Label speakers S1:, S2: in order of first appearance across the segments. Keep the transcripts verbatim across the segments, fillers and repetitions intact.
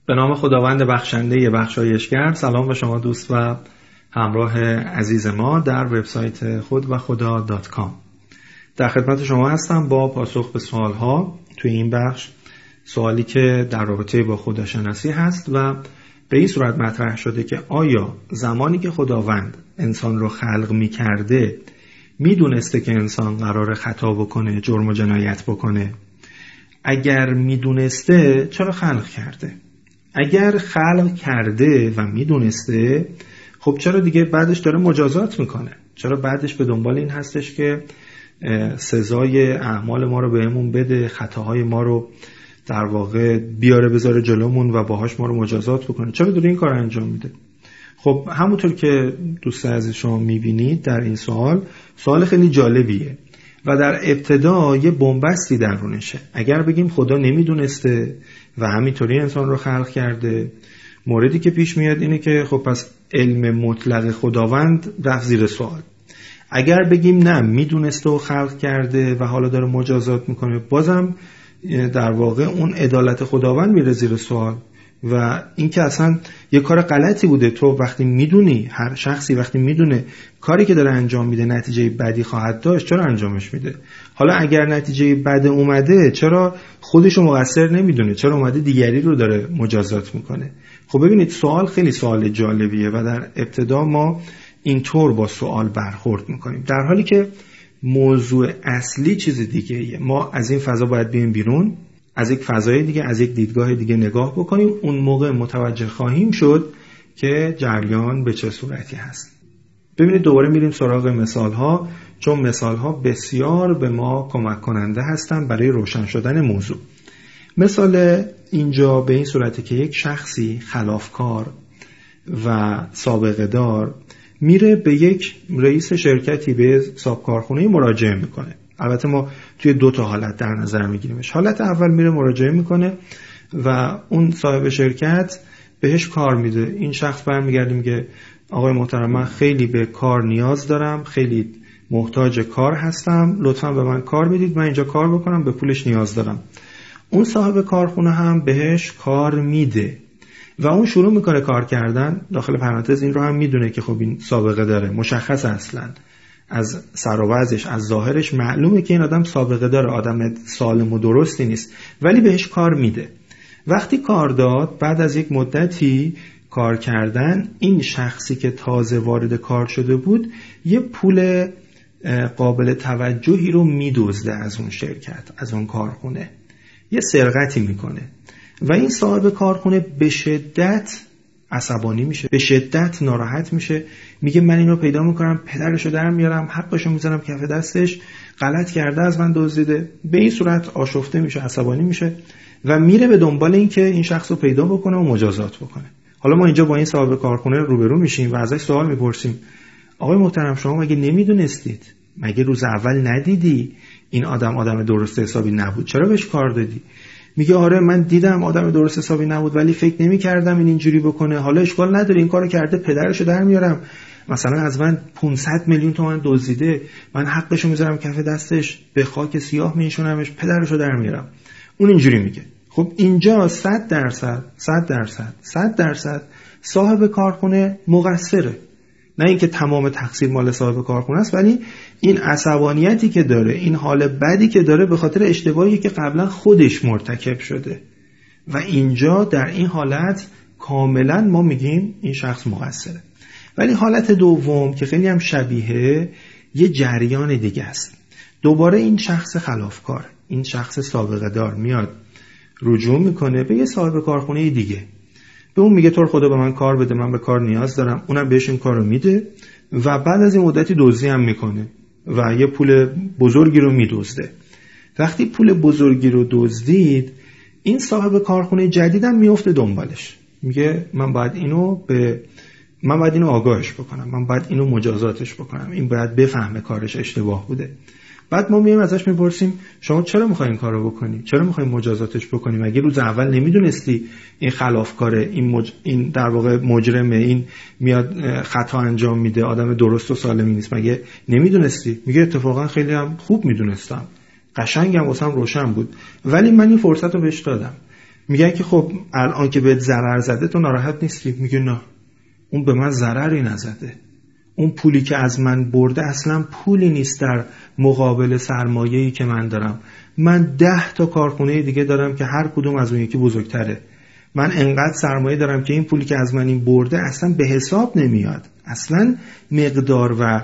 S1: به نام خداوند بخشنده بخشایشگر. سلام به شما دوست و همراه عزیز ما در وبسایت خود و خدا دات کام. در خدمت شما هستم با پاسخ به سوالها توی این بخش. سوالی که در رابطه با خداشناسی هست و به این صورت مطرح شده که آیا زمانی که خداوند انسان رو خلق می کرده می دونسته که انسان قرار خطا بکنه، جرم و جنایت بکنه؟ اگر می دونسته چرا خلق کرده؟ اگر خلق کرده و می دونسته، خب چرا دیگه بعدش داره مجازات میکنه؟ چرا بعدش به دنبال این هستش که سزای اعمال ما رو بهمون بده، خطاهای ما رو در واقع بیاره بذاره جلومون و باهاش ما رو مجازات بکنه؟ چرا داره این کار انجام میده؟ خب همونطور که دوست عزیز شما میبینید در این سوال، سوال خیلی جالبیه و در ابتدا یه بنبستی درونشه. اگر بگیم خدا نمیدونسته و همینطوری انسان رو خلق کرده، موردی که پیش میاد اینه که خب پس علم مطلق خداوند رفت زیر سوال. اگر بگیم نه، میدونسته و خلق کرده و حالا داره مجازات میکنه، بازم در واقع اون عدالت خداوند میره زیر سوال و این که اصلا یه کار غلطی بوده. تو وقتی میدونی، هر شخصی وقتی میدونه کاری که داره انجام میده نتیجه بدی خواهد داشت، چرا انجامش میده؟ حالا اگر نتیجه بد اومده، چرا خودشو مقصر نمیدونه؟ چرا اومده دیگری رو داره مجازات میکنه؟ خب ببینید، سوال خیلی سوال جالبیه و در ابتدا ما اینطور با سوال برخورد میکنیم، در حالی که موضوع اصلی چیز دیگه ایه. ما از این فضا باید بیایم بیرون، از یک فضای دیگه، از یک دیدگاه دیگه نگاه بکنیم. اون موقع متوجه خواهیم شد که جریان به چه صورتی هست. ببینید، دوباره میریم سراغ مثال ها، چون مثال ها بسیار به ما کمک کننده هستن برای روشن شدن موضوع. مثال اینجا به این صورته که یک شخصی خلافکار و سابقه دار میره به یک رئیس شرکتی، به صاحب کارخونه مراجعه میکنه. البته ما توی دو تا حالت در نظر میگیریمش. حالت اول میره مراجعه میکنه و اون صاحب شرکت بهش کار میده. این شخص برمیگرده میگه آقای محترم، من خیلی به کار نیاز دارم، خیلی محتاج کار هستم، لطفاً به من کار میدید، من اینجا کار بکنم، به پولش نیاز دارم. اون صاحب کارخونه هم بهش کار میده و اون شروع میکنه کار کردن. داخل پرانتز این رو هم میدونه که خب این سابقه داره، مشخص اصلا از سر و وضعش، از ظاهرش معلومه که این آدم سابقه داره، آدم سالم و درستی نیست، ولی بهش کار میده. وقتی کار داد، بعد از یک مدتی کار کردن، این شخصی که تازه وارد کار شده بود یه پول قابل توجهی رو میدزده از اون شرکت، از اون کارخونه، یه سرقتی میکنه و این صاحب کارخونه به شدت عصبانی میشه، به شدت ناراحت میشه، میگه من اینو پیدا میکنم، پدرشو در میارم، حقشو میزنم کف دستش، غلط کرده، از من دزدیده. به این صورت آشفته میشه، عصبانی میشه و میره به دنبال این که این شخص رو پیدا بکنه و مجازات بکنه. حالا ما اینجا با این صاحب کارخونه روبرو میشیم و ازش سوال میپرسیم آقای محترم، شما مگه نمیدونستید؟ مگه روز اول ندیدی این آدم آدم درست حسابی نبود؟ چرا بهش کار دادی؟ میگه آره من دیدم آدم درست حسابی نبود، ولی فکر نمی کردم این اینجوری بکنه. حالا اشکال نداره، این کارو کرده، پدرشو در میارم، مثلا از من پانصد میلیون تومان دزدیده، من حقشو میذارم کف دستش، به خاک سیاه میشونمش، پدرشو در میارم. اون اینجوری میگه. خب اینجا صد درصد صد درصد صد درصد صاحب کارخونه مقصره. نه اینکه تمام تقصیر مال صاحب کارخونه است، ولی این عصبانیتی که داره، این حال بدی که داره، به خاطر اشتباهی که قبلا خودش مرتکب شده و اینجا در این حالت کاملا ما میگیم این شخص مقصره. ولی حالت دوم که خیلی هم شبیه، یه جریان دیگه است. دوباره این شخص خلافکار، این شخص سابقه دار میاد رجوع میکنه به یه صاحب کارخونه دیگه، به اون میگه تو رو خدا به من کار بده، من به کار نیاز دارم. اونم بهش این کارو میده و بعد از این مدتی دزدی هم میکنه و یه پول بزرگی رو میدزده. وقتی پول بزرگی رو دزدید، این صاحب کارخونه جدیدم میفته دنبالش، میگه من باید اینو به من باید اینو آگاهش بکنم، من باید اینو مجازاتش بکنم، این باید بفهمه کارش اشتباه بوده. بعد ما میایم ازش میپرسیم شما چرا میخوای این کارو بکنی؟ چرا میخوای مجازاتش بکنی؟ مگه روز اول نمیدونستی این خلافکاره، این مج... این در واقع مجرمه، این میاد خطا انجام میده، آدم درست و سالمی نیست؟ مگه نمیدونستی؟ میگه اتفاقا خیلی هم خوب میدونستم، قشنگم واسم روشن بود، ولی من این فرصت رو بهش دادم. میگن که خب الان که بهت ضرر زده تو ناراحت نیستی؟ میگه نه، اون به من ضرری نزده، اون پولی که از من برده اصلا پولی نیست در مقابل سرمایه‌ای که من دارم. من ده تا کارخونه دیگه دارم که هر کدوم از اون یکی بزرگتره. من انقدر سرمایه دارم که این پولی که از من این برده اصلا به حساب نمیاد، اصلا مقدار و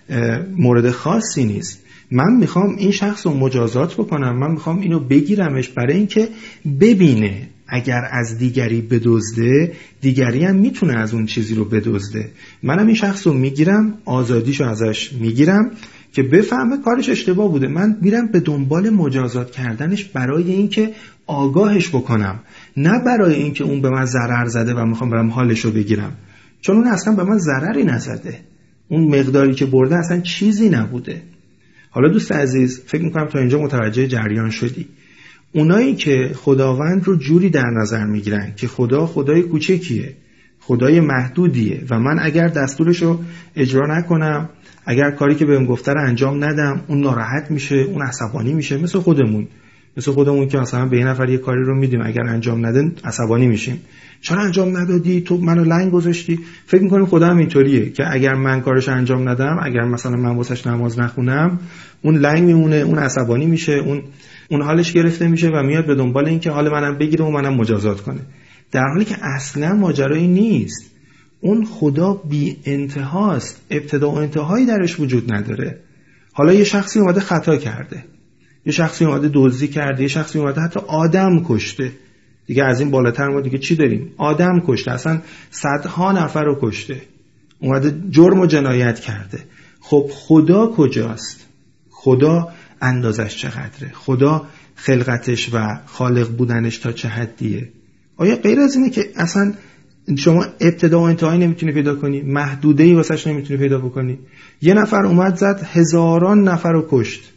S1: مورد خاصی نیست. من میخوام این شخص رو مجازات بکنم، من میخوام اینو بگیرمش برای اینکه ببینه اگر از دیگری بدزده، دیگری هم میتونه از اون چیزی رو بدزده. منم این شخص رو میگیرم، آزادیشو ازش میگیرم که بفهمه کارش اشتباه بوده. من میرم به دنبال مجازات کردنش برای اینکه آگاهش بکنم، نه برای اینکه اون به من ضرر زده و میخوام برم حالشو بگیرم، چون اون اصلا به من ضرری نزده، اون مقداری که برده اصلا چیزی نبوده. حالا دوست عزیز، فکر میکنم تا اینجا متوجه جریان شدی. اونایی که خداوند رو جوری در نظر میگیرن که خدا خدای کوچکیه، خدای محدودیه و من اگر دستورش رو اجرا نکنم، اگر کاری که بهم گفته رو انجام ندم، اون ناراحت میشه، اون عصبانی میشه. مثل خودمون مثل خودمون که مثلا به یه نفر یه کاری رو میدیم، اگر انجام نده عصبانی میشیم. چرا انجام ندادی؟ تو منو لنگ گذاشتی. فکر میکنیم خدا هم اینطوریه که اگر من کارش انجام ندم، اگر مثلا من واسش نماز نخونم، اون لنگ میمونه، اون عصبانی میشه، اون اون حالش گرفته میشه و میاد به دنبال این که حال منم بگیره و منم مجازات کنه، در حالی که اصلا ماجرایی نیست. اون خدا بی انتهاست، ابتدا و انتهایی درش وجود نداره. حالا یه شخصی اومده خطا کرده، یه شخصی اومده دزدی کرده، یه شخصی اومده حتی آدم کشته، دیگه از این بالاتر ما دیگه چی داریم؟ آدم کشته، اصلا صدها نفر رو کشته، اومده جرم و جنایت کرده. خب خدا کجاست؟ خدا اندازش چقدره؟ خدا خلقتش و خالق بودنش تا چه حدیه؟ آیا غیر از اینه که اصلا شما ابتدا و انتهایی نمیتونی پیدا کنی؟ محدوده‌ای واسش نمیتونی پیدا بکنی؟ یه نفر اومد زد هزاران نفر رو کشت.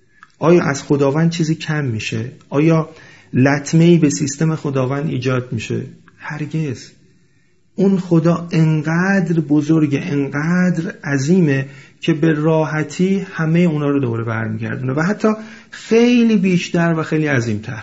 S1: آیا از خداوند چیزی کم میشه؟ آیا لطمه‌ای به سیستم خداوند ایجاد میشه؟ هرگز. اون خدا انقدر بزرگه، انقدر عظیمه که به راحتی همه اونا رو دوباره برمیگردونه و حتی خیلی بیشتر و خیلی عظیمتر.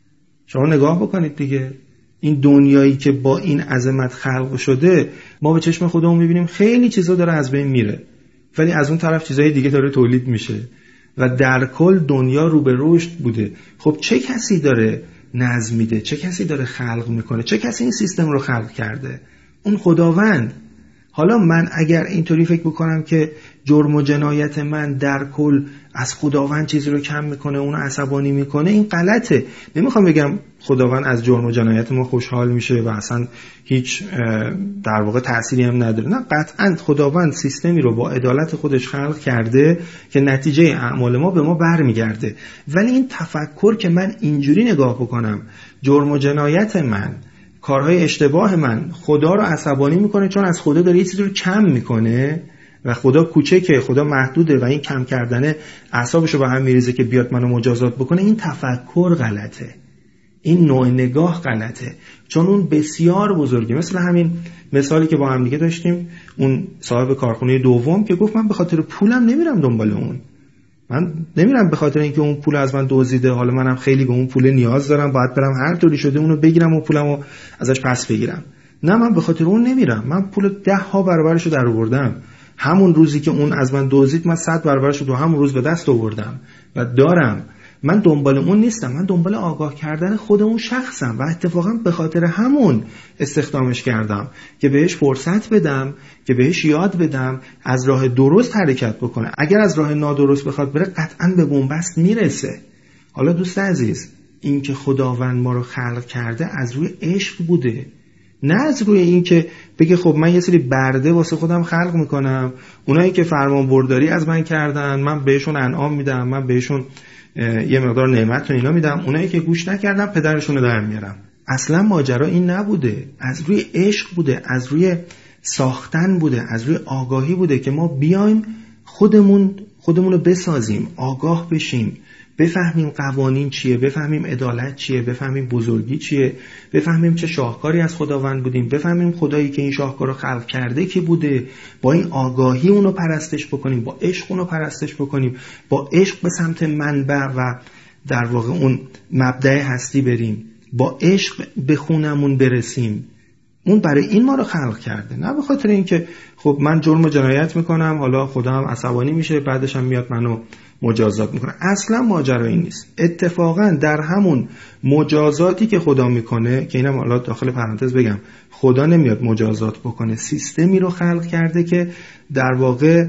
S1: شما نگاه بکنید دیگه، این دنیایی که با این عظمت خلق شده، ما به چشم خودمون میبینیم خیلی چیزا داره از بین میره، ولی از اون طرف چیزای دیگه داره تولید میشه و در کل دنیا رو به رشد بوده. خب چه کسی داره نظم میده؟ چه کسی داره خلق میکنه؟ چه کسی این سیستم رو خلق کرده؟ اون خداوند. حالا من اگر اینطوری فکر بکنم که جرم و جنایت من در کل از خداوند چیزی رو کم میکنه، اونو عصبانی میکنه، این غلطه. نمیخوام بگم خداوند از جرم و جنایت ما خوشحال میشه و اصلا هیچ در واقع تأثیری هم نداره. نه، قطعا خداوند سیستمی رو با عدالت خودش خلق کرده که نتیجه اعمال ما به ما برمیگرده. ولی این تفکر که من اینجوری نگاه بکنم جرم و جنایت من، کارهای اشتباه من خدا رو عصبانی میکنه چون از خدا داره یه چیزی رو کم میکنه و خدا کوچکه، خدا محدوده و این کم کردن اعصابش رو به هم میریزه که بیاد منو مجازات بکنه، این تفکر غلطه، این نوع نگاه غلطه، چون اون بسیار بزرگه. مثل همین مثالی که با هم دیگه داشتیم، اون صاحب کارخونه دوم که گفت من به خاطر پولم نمیرم دنبال اون، من نمیرم به خاطر اینکه اون پول از من دزدیده، حالا منم خیلی به اون پول نیاز دارم، باید برم هر طوری شده اونو بگیرم و پولمو ازش پس بگیرم. نه، من به خاطر اون نمیرم، من پول ده ها برابرشو در آوردم. همون روزی که اون از من دزدید من صد برابرشو تو همون روز به دست آوردم و دارم. من دنبال اون نیستم، من دنبال آگاه کردن خود اون شخصم و اتفاقا به خاطر همون استخدامش کردم که بهش فرصت بدم، که بهش یاد بدم از راه درست حرکت بکنه. اگر از راه نادرست بخواد بره قطعا به بنبست میرسه. حالا دوست عزیز، این که خداوند ما رو خلق کرده از روی عشق بوده، نه از روی این که بگه خب من یه سری برده واسه خودم خلق میکنم، اونایی که فرمان برداری از من کردن من بهشون انعام میدم، من بهشون یه مقدار نعمت و اینا میدم، اونایی که گوش نکردن پدرشون رو در میارم. اصلا ماجرا این نبوده، از روی عشق بوده، از روی ساختن بوده، از روی آگاهی بوده که ما بیایم خودمون خودمون رو بسازیم، آگاه بشیم، بفهمیم قوانین چیه، بفهمیم عدالت چیه، بفهمیم بزرگی چیه، بفهمیم چه شاهکاری از خداوند بودیم، بفهمیم خدایی که این شاهکار رو خلق کرده کی بوده، با این آگاهی اونو پرستش بکنیم، با عشق اونو پرستش بکنیم، با عشق به سمت منبع و در واقع اون مبدأ هستی بریم. با عشق به خونمون برسیم. اون برای این ما رو خلق کرده، نه به خاطر اینکه خب من جرم و جنایت میکنم حالا خدا هم عصبانی میشه بعدش هم میاد منو مجازات میکنه. اصلا ماجرا این نیست. اتفاقا در همون مجازاتی که خدا میکنه، که اینم حالا داخل پرانتز بگم، خدا نمیاد مجازات بکنه، سیستمی رو خلق کرده که در واقع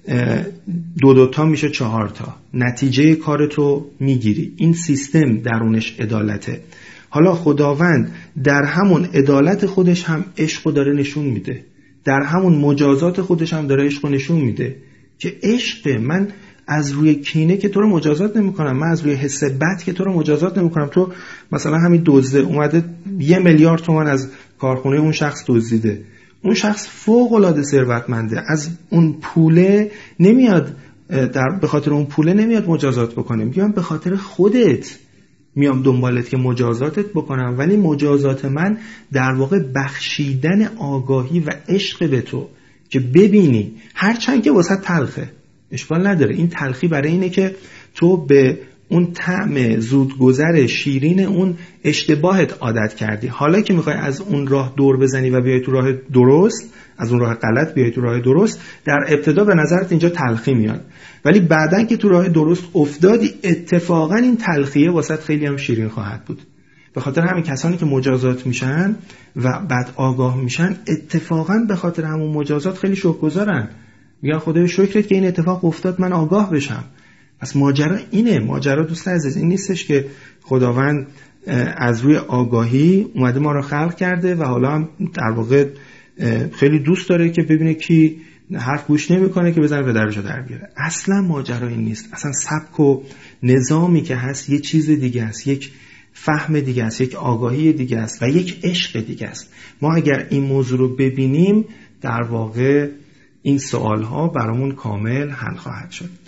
S1: دو دوتا میشه چهار تا، نتیجه کارتو میگیری. این سیستم درونش عدالته. حالا خداوند در همون عدالت خودش هم عشق رو داره نشون میده، در همون مجازات خودش هم داره عشق رو نشون میده که عشق، من از روی کینه که تو رو مجازات نمی کنم، من از روی حس بد که تو رو مجازات نمی کنم. تو مثلا همین دزده اومده یه میلیارد تومان از کارخونه اون شخص دزدیده، اون شخص فوق العاده ثروتمنده، از اون پوله نمیاد، در به خاطر اون پوله نمیاد مجازات بکنه، میگم به خاطر خودت میام دنبالت که مجازاتت بکنم، ولی مجازات من در واقع بخشیدن آگاهی و عشق به تو که ببینی، هرچند که واسه تلخه اشکال نداره، این تلخی برای اینه که تو به اون طعم زودگذر شیرین اون اشتباهت عادت کردی. حالا که میخوای از اون راه دور بزنی و بیای تو راه درست، از اون راه غلط بیای تو راه درست، در ابتدا به نظرت اینجا تلخی میاد، ولی بعدن که تو راه درست افتادی اتفاقا این تلخیه واسط خیلی هم شیرین خواهد بود. به خاطر همین کسانی که مجازات میشن و بعد آگاه میشن، اتفاقا به خاطر همون مجازات خیلی شکرگزارن، میگن خدای شکرت که این اتفاق افتاد من آگاه بشم. پس ماجرا اینه، ماجرا دوست عزیز این نیستش که خداوند از روی آگاهی اومده ما رو خلق کرده و حالا هم در واقع خیلی دوست داره که ببینه کی حرف گوش نمیکنه که بزنه به درجا در بیاره. اصلا ماجرا این نیست. اصلا سبک و نظامی که هست یه چیز دیگه است، یک فهم دیگه است، یک آگاهی دیگه است و یک عشق دیگه است. ما اگر این موضوع رو ببینیم در واقع این سوالها برامون کامل حل خواهد شد.